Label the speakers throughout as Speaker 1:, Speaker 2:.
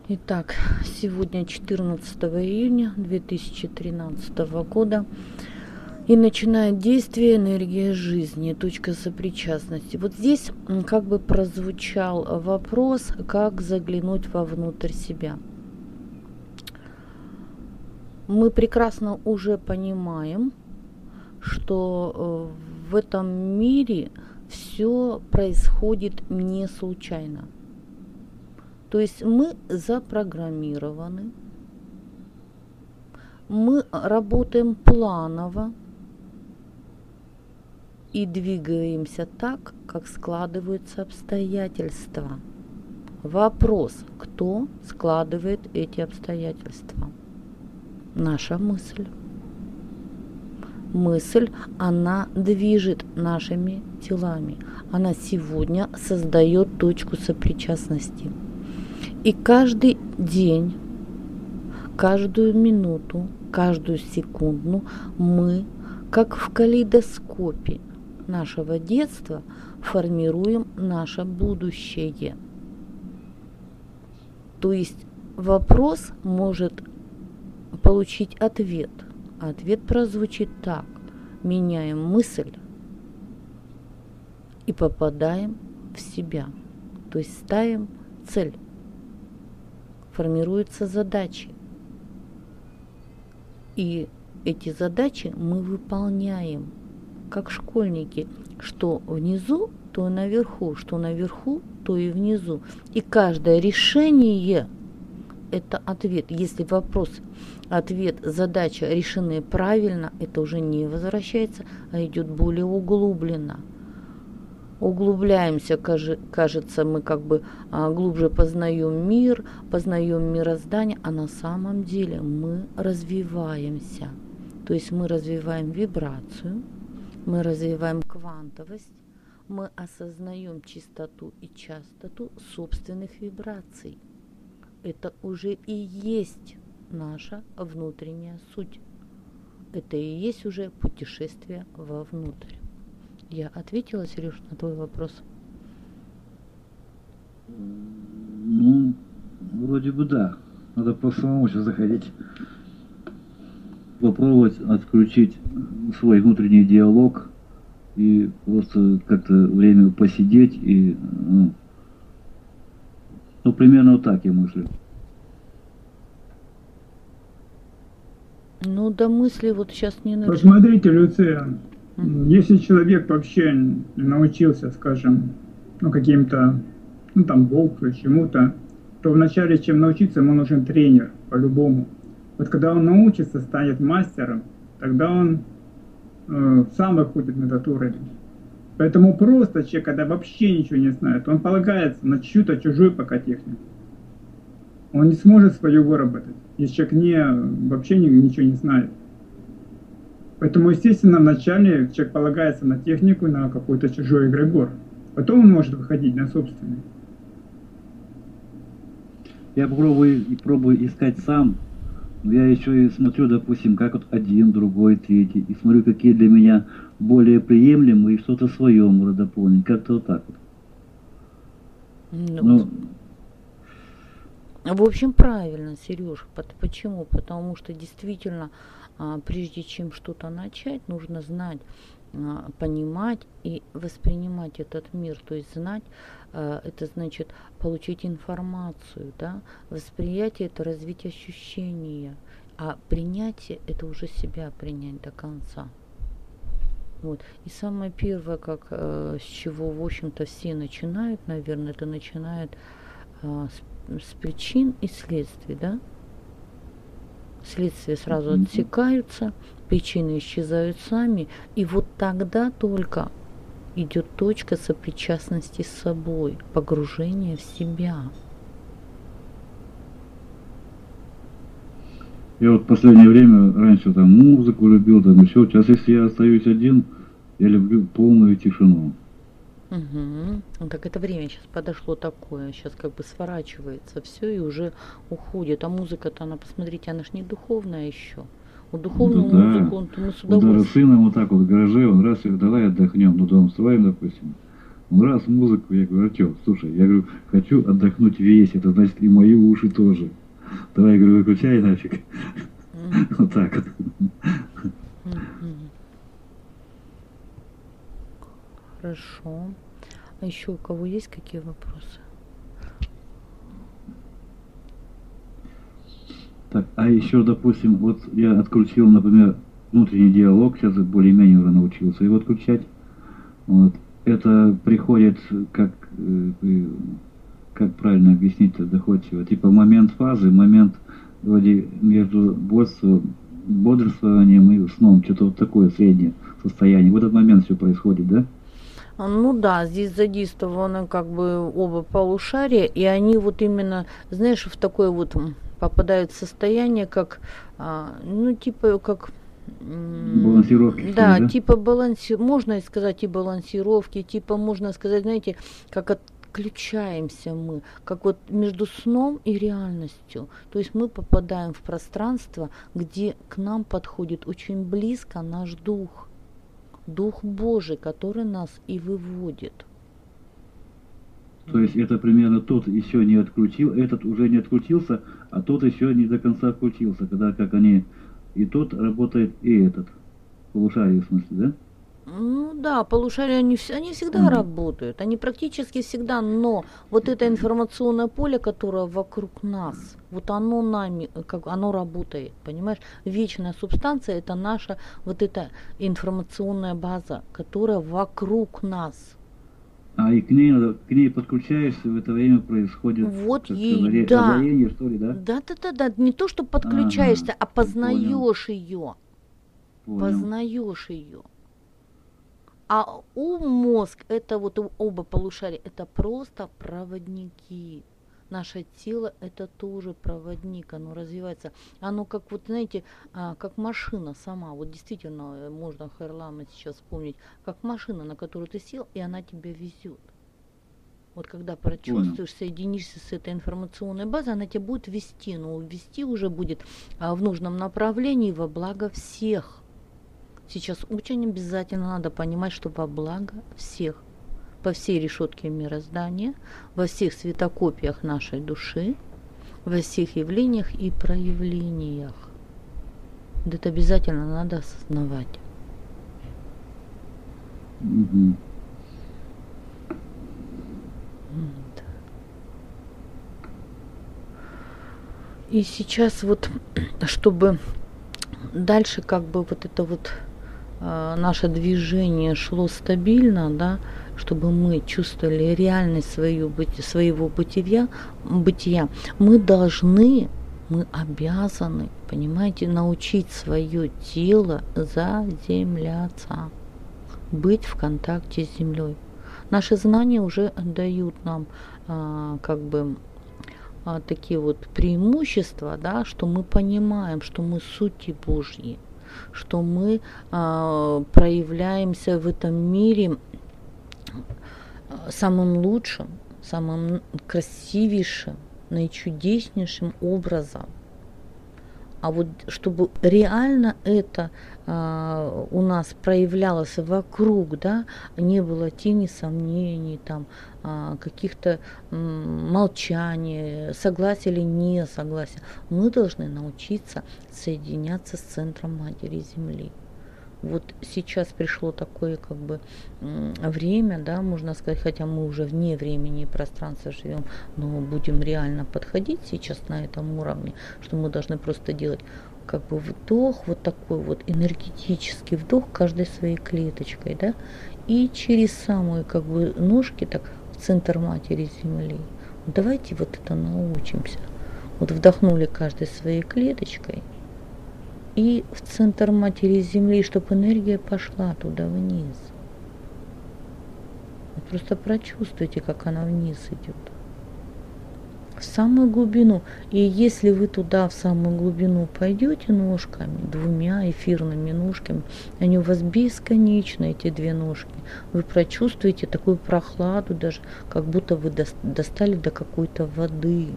Speaker 1: Итак, сегодня 14 июня 2013 года, и начинает действие энергия жизни, точка сопричастности. Вот здесь как бы прозвучал вопрос, как заглянуть вовнутрь себя. Мы прекрасно уже понимаем, что в этом мире все происходит не случайно. То есть мы запрограммированы, мы работаем планово и двигаемся так, как складываются обстоятельства. Вопрос, кто складывает эти обстоятельства? Наша мысль. Мысль, она движет нашими телами. Она сегодня создает точку сопричастности. И каждый день, каждую минуту, каждую секунду мы, как в калейдоскопе нашего детства, формируем наше будущее. То есть вопрос может получить ответ. Ответ прозвучит так. Меняем мысль и попадаем в себя. То есть ставим цель. Формируются задачи. И эти задачи мы выполняем, как школьники. Что внизу, то и наверху. Что наверху, то и внизу. И каждое решение – это ответ. Если вопрос, ответ, задача решены правильно, это уже не возвращается, а идет более углубленно. Углубляемся, кажется, мы как бы глубже познаем мир, познаем мироздание, а на самом деле мы развиваемся. То есть мы развиваем вибрацию, мы развиваем квантовость, мы осознаем чистоту и частоту собственных вибраций. Это уже и есть наша внутренняя суть. Это и есть уже путешествие вовнутрь. Я ответила, Сереж, на твой вопрос?
Speaker 2: Ну, вроде бы да. Надо просто самому сейчас заходить. Попробовать отключить свой внутренний диалог и просто как-то время посидеть и... Ну, примерно вот так я мыслю.
Speaker 1: Ну, до мысли вот сейчас не начну.
Speaker 3: Посмотрите, Люция, если человек вообще научился, скажем, каким-то, боксу, чему-то, то вначале, чем научиться, ему нужен тренер, по-любому. Вот когда он научится, станет мастером, тогда он сам выходит на этот уровень. Поэтому просто человек, когда вообще ничего не знает, он полагается на чью-то чужую пока технику. Он не сможет свою выработать, если человек вообще ничего не знает. Поэтому, естественно, вначале человек полагается на технику, на какой-то чужой эгрегор. Потом он может выходить на собственный.
Speaker 2: Я пробую искать сам. Но я еще и смотрю, допустим, как вот один, другой, третий. И смотрю, какие для меня более приемлемые, и что-то свое можно дополнить. Как-то вот так вот.
Speaker 1: В общем, правильно, Сереж. Почему? Потому что действительно, прежде чем что-то начать, нужно знать, понимать и воспринимать этот мир. То есть знать, это значит получить информацию, да? Восприятие – это развить ощущения, а принятие – это уже себя принять до конца. Вот. И самое первое, с чего, в общем-то, все начинают, наверное, это начинают с причин и следствий, да? Следствия сразу отсекаются, причины исчезают сами, и вот тогда только идет точка сопричастности с собой, погружение в себя.
Speaker 2: Я вот в последнее время, раньше там музыку любил, там еще, сейчас если я остаюсь один, я люблю полную тишину.
Speaker 1: Ну, так это время сейчас подошло такое, сейчас как бы сворачивается все и уже уходит. А музыка-то, она, посмотрите, она ж не духовная еще. У духовную музыку мы с удовольствием.
Speaker 2: Даже сыном вот так вот в гараже, он раз их давай отдохнем, дом строим, допустим. Он раз музыку, я говорю, Артем, слушай, я говорю, хочу отдохнуть весь, это значит и мои уши тоже. Давай, я говорю, выключай нафиг. Вот так вот.
Speaker 1: Хорошо. А еще у кого есть какие вопросы?
Speaker 2: Так, а еще, допустим, вот я открутил, например, внутренний диалог, сейчас более-менее уже научился его отключать. Вот. Это приходит, как правильно объяснить-то доходчиво, типа момент фазы, момент вроде между бодрствованием и сном, что-то вот такое среднее состояние. В этот момент все происходит, да?
Speaker 1: Ну да, здесь задействованы как бы оба полушария, и они вот именно, знаешь, в такое вот попадают в состояние, как, ну типа как...
Speaker 2: Балансировки.
Speaker 1: Да,
Speaker 2: да?
Speaker 1: типа можно сказать и балансировки, типа можно сказать, знаете, как отключаемся мы, как вот между сном и реальностью. То есть мы попадаем в пространство, где к нам подходит очень близко наш дух. Дух Божий, который нас и выводит.
Speaker 2: То есть это примерно тот еще не открутил, этот уже не открутился, а тот еще не до конца открутился, когда как они и тот работает, и этот. Полушарие в смысле, да?
Speaker 1: Ну да, полушария они всегда работают, они практически всегда, но вот это информационное поле, которое вокруг нас, вот оно нами, как оно работает, понимаешь? Вечная субстанция это наша вот эта информационная база, которая вокруг нас.
Speaker 2: А и к ней подключаешься, в это время происходит
Speaker 1: Вот ей, да.
Speaker 2: озарение, что ли, да?
Speaker 1: Да, не то, что подключаешься, а познаешь ее.
Speaker 2: Понял.
Speaker 1: Познаешь ее. А мозг, это вот оба полушария, это просто проводники. Наше тело это тоже проводник, оно развивается. Оно как вот, знаете, как машина сама. Вот действительно, можно Хайрлама сейчас вспомнить, как машина, на которую ты сел, и она тебя везет. Вот когда прочувствуешь, соединишься с этой информационной базой, она тебя будет вести, но вести уже будет в нужном направлении во благо всех. Сейчас очень обязательно надо понимать, что во благо всех, по всей решетке мироздания, во всех светокопиях нашей души, во всех явлениях и проявлениях. Вот это обязательно надо осознавать.
Speaker 2: Угу.
Speaker 1: Вот. И сейчас вот, чтобы дальше как бы вот это вот наше движение шло стабильно, да, чтобы мы чувствовали реальность своего бытия, мы обязаны, понимаете, научить свое тело заземляться, быть в контакте с землей. Наши знания уже дают нам как бы такие вот преимущества, да, что мы понимаем, что мы сути Божьи, что мы проявляемся в этом мире самым лучшим, самым красивейшим, наичудеснейшим образом. А вот чтобы реально это у нас проявлялось вокруг, да, не было тени сомнений, там, каких-то молчаний, согласия или несогласия, мы должны научиться соединяться с центром Матери Земли. Вот сейчас пришло такое как бы время, да, можно сказать, хотя мы уже вне времени и пространства живем, но будем реально подходить сейчас на этом уровне, что мы должны просто делать как бы вдох, вот такой вот энергетический вдох каждой своей клеточкой, да, и через самые как бы ножки так в центр Матери Земли. Вот давайте вот это научимся. Вот вдохнули каждой своей клеточкой и в центр Матери Земли, чтобы энергия пошла туда вниз. Вы просто прочувствуйте, как она вниз идет. В самую глубину. И если вы туда, в самую глубину, пойдете ножками, двумя эфирными ножками, они у вас бесконечны, эти две ножки, вы прочувствуете такую прохладу даже, как будто вы достали до какой-то воды.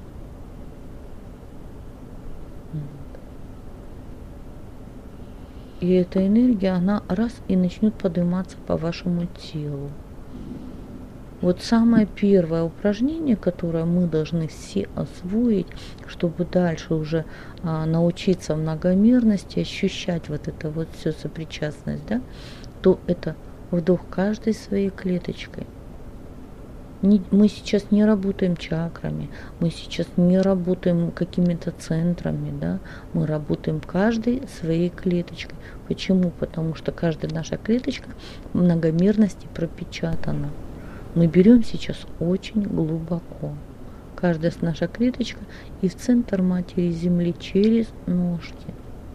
Speaker 1: И эта энергия, она раз и начнет подниматься по вашему телу. Вот самое первое упражнение, которое мы должны все освоить, чтобы дальше уже научиться в многомерности, ощущать вот это вот все сопричастность, да, то это вдох каждой своей клеточкой. Мы сейчас не работаем чакрами, мы сейчас не работаем какими-то центрами, да, мы работаем каждой своей клеточкой. Почему? Потому что каждая наша клеточка в многомерности пропечатана. Мы берем сейчас очень глубоко. Каждая наша клеточка и в центр Матери Земли через ножки.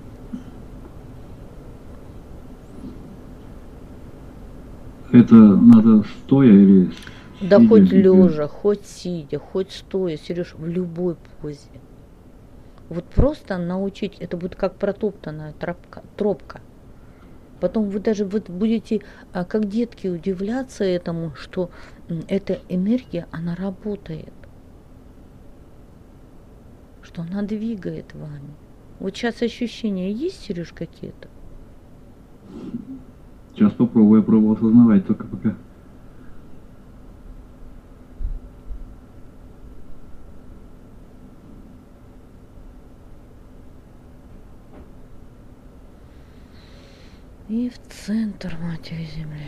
Speaker 2: Это надо стоя или
Speaker 1: Да
Speaker 2: сидя?
Speaker 1: хоть лежа, хоть сидя, хоть стоя, Сереж, в любой позе. Вот просто научить, это будет как протоптанная тропка. Потом вы даже будете, как детки, удивляться этому, что эта энергия, она работает. Что она двигает вами. Вот сейчас ощущения есть, Сереж, какие-то?
Speaker 2: Сейчас попробую, я пробую осознавать только пока.
Speaker 1: И в центр Матери Земли.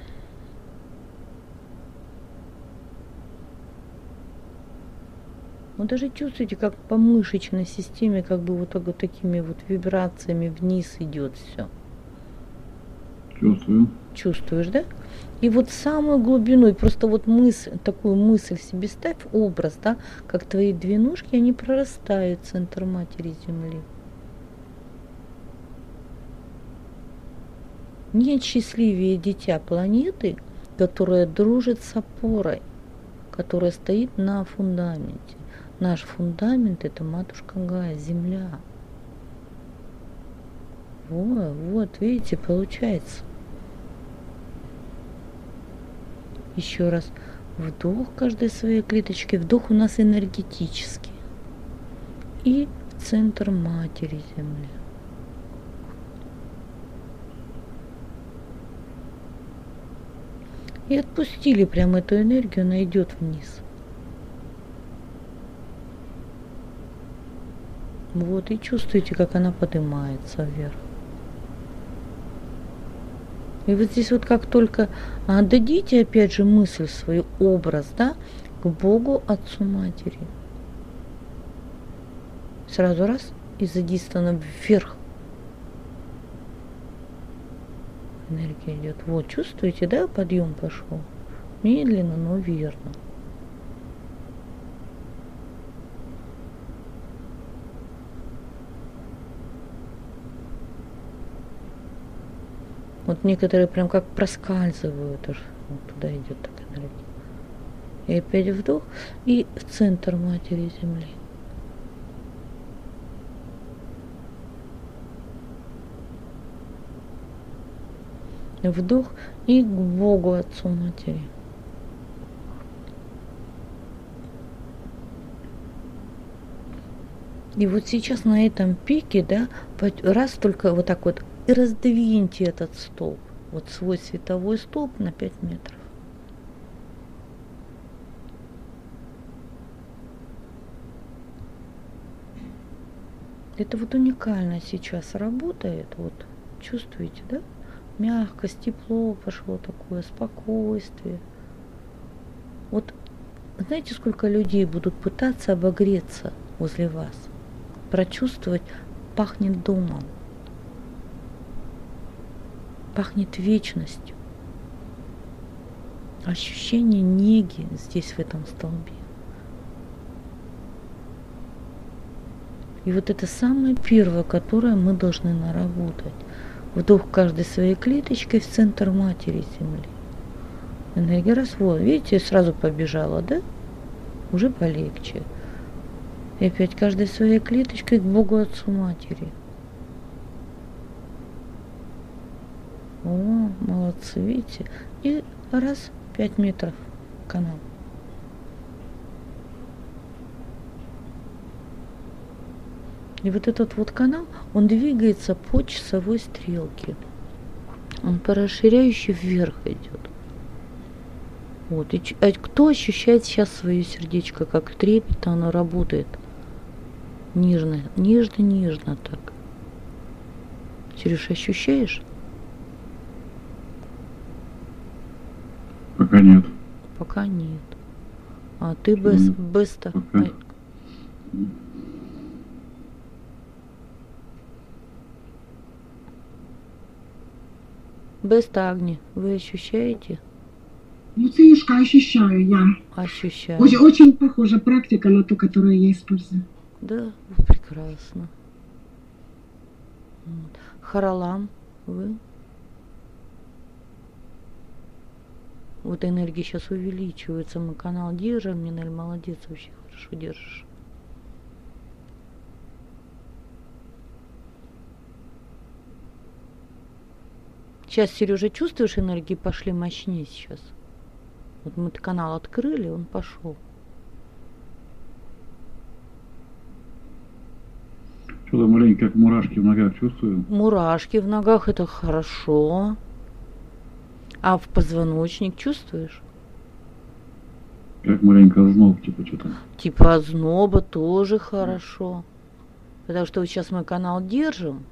Speaker 1: Вот даже чувствуете, как по мышечной системе, как бы вот такими вот вибрациями вниз идет все.
Speaker 2: Чувствую.
Speaker 1: Чувствуешь, да? И вот самую глубину, и просто вот такую мысль себе ставь, образ, да, как твои две ножки, они прорастают в центр Матери Земли. Нет счастливее дитя планеты, которая дружит с опорой, которая стоит на фундаменте. Наш фундамент – это Матушка Гая, Земля. Вот, видите, получается. Еще раз. Вдох каждой своей клеточки. Вдох у нас энергетический. И в центр Матери Земли. И отпустили прям эту энергию, она идет вниз. Вот, и чувствуете, как она поднимается вверх. И вот здесь вот как только дадите, опять же, мысль свою, образ, да, к Богу, Отцу, Матери. Сразу раз и задействовано вверх. Энергия идет. Вот, чувствуете, да, подъем пошел? Медленно, но верно. Вот некоторые прям как проскальзывают, аж вот туда идет такая энергия. И опять вдох, и в центр Матери Земли. Вдох и к Богу, Отцу, Матери. И вот сейчас на этом пике, да, раз только вот так вот и раздвиньте этот столб, вот свой световой столб на 5 метров. Это вот уникально сейчас работает, вот чувствуете, да? Мягкость, тепло пошло такое, спокойствие. Вот знаете, сколько людей будут пытаться обогреться возле вас, прочувствовать, пахнет домом, пахнет вечностью, ощущение неги здесь, в этом столбе. И вот это самое первое, которое мы должны наработать. Вдох каждой своей клеточкой в центр Матери Земли. Энергия развода. Видите, сразу побежала, да? Уже полегче. И опять каждой своей клеточкой к Богу, Отцу, Матери. О, молодцы, видите? И раз, 5 метров канал. И вот этот вот канал, он двигается по часовой стрелке. Он по расширяющей вверх идет. Вот. А кто ощущает сейчас свое сердечко, как трепетно оно работает? Нежно, нежно, нежно так. Сереж, ощущаешь?
Speaker 2: Пока нет.
Speaker 1: Пока нет. А ты быстро.
Speaker 2: Пока.
Speaker 1: Беста, Агни, вы ощущаете?
Speaker 4: Ну, Цинюшка, ощущаю я.
Speaker 1: Ощущаю.
Speaker 4: Очень, очень похожа практика на ту, которую я использую.
Speaker 1: Да, прекрасно. Вот. Харалам, вы? Вот энергия сейчас увеличивается, мы канал держим, Нинель, молодец, вообще хорошо держишь. Сейчас, Сережа, чувствуешь, энергии пошли мощнее сейчас? Вот мы канал открыли, он пошел.
Speaker 2: Что-то маленько как мурашки в ногах чувствую.
Speaker 1: Мурашки в ногах, это хорошо. А в позвоночник чувствуешь?
Speaker 2: Как маленько озноб, типа что-то.
Speaker 1: Типа озноба тоже хорошо. Потому что вот сейчас мы канал держим,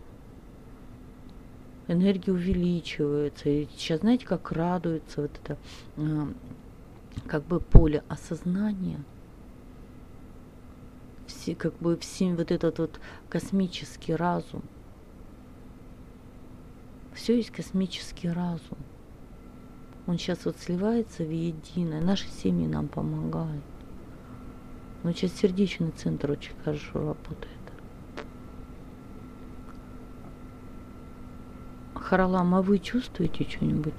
Speaker 1: энергия увеличивается. И сейчас, знаете, как радуется вот это как бы поле осознания. Все, как бы все вот этот вот космический разум. Все есть космический разум. Он сейчас вот сливается в единое. Наши семьи нам помогают. Но сейчас сердечный центр очень хорошо работает. Харалам, а вы чувствуете что-нибудь?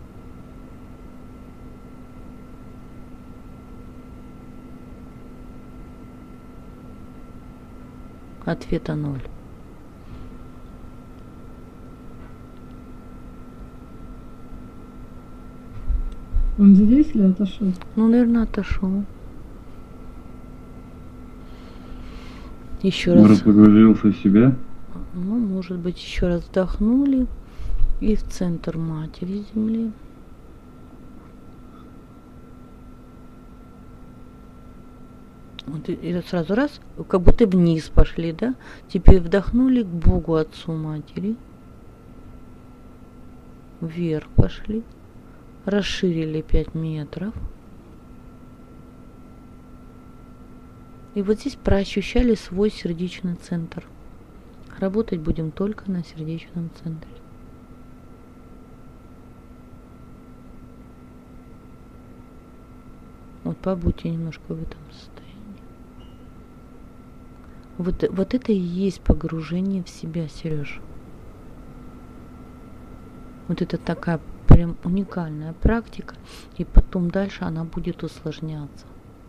Speaker 1: Ответа 0.
Speaker 5: Он здесь или отошел?
Speaker 1: Ну, наверное, отошел. Еще раз.
Speaker 2: Может, погрузился в себя?
Speaker 1: Ну, может быть, еще раз вдохнули. И в центр Матери Земли. Вот и сразу раз, как будто вниз пошли, да? Теперь вдохнули к Богу Отцу Матери. Вверх пошли. Расширили 5 метров. И вот здесь проощущали свой сердечный центр. Работать будем только на сердечном центре. Вот побудьте немножко в этом состоянии. Вот это и есть погружение в себя, Сереж. Вот это такая прям уникальная практика. И потом дальше она будет усложняться.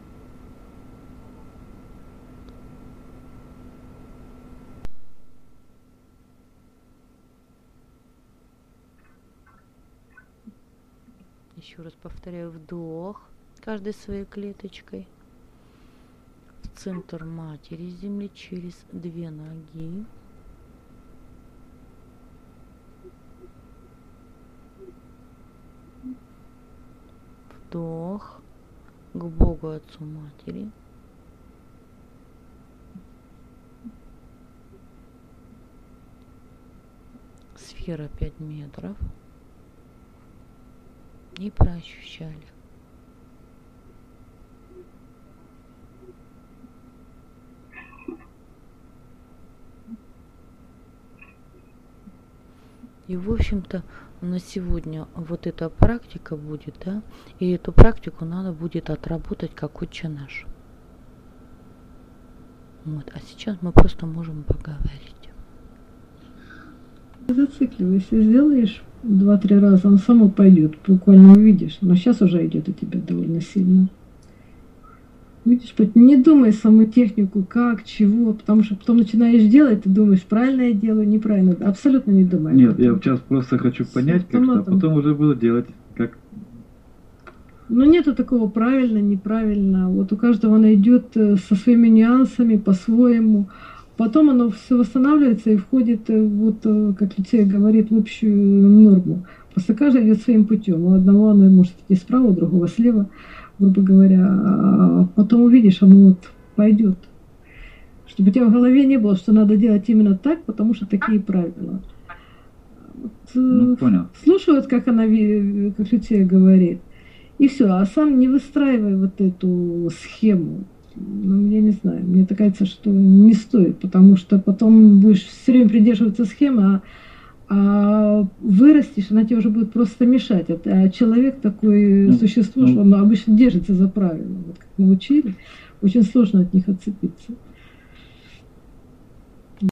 Speaker 1: Еще раз повторяю, вдох. Каждой своей клеточкой в центр Матери Земли через 2 ноги. Вдох к Богу Отцу Матери. Сфера 5 метров. И проощущали. И, в общем-то, на сегодня вот эта практика будет, да, и эту практику надо будет отработать как Отче наш. Вот, а сейчас мы просто можем поговорить.
Speaker 5: Зацикливайся, сделаешь 2-3 раза, он само пойдет, буквально увидишь. Но сейчас уже идет у тебя довольно сильно. Видишь, не думай саму технику, как, чего, потому что потом начинаешь делать, ты думаешь, правильно я делаю, неправильно. Абсолютно не думай.
Speaker 2: Нет, я сейчас просто хочу понять как-то, а потом уже буду делать как.
Speaker 5: Ну, нету такого правильно, неправильно. Вот у каждого оно идет со своими нюансами, по-своему. Потом оно все восстанавливается и входит, вот, как Люция говорит, в общую норму. Просто каждый идет своим путем. У одного оно может идти справа, у другого слева, грубо говоря. А потом увидишь, оно вот пойдет. Чтобы у тебя в голове не было, что надо делать именно так, потому что такие правила. Вот,
Speaker 2: понял.
Speaker 5: слушают, как она, как Люция говорит, и все, а сам не выстраивай вот эту схему. Ну, я не знаю, мне так кажется, что не стоит, потому что потом будешь все время придерживаться схемы, а вырастешь, она тебе уже будет просто мешать. А человек такой существо, что он обычно держится за правила. Вот как мы учили, очень сложно от них отцепиться.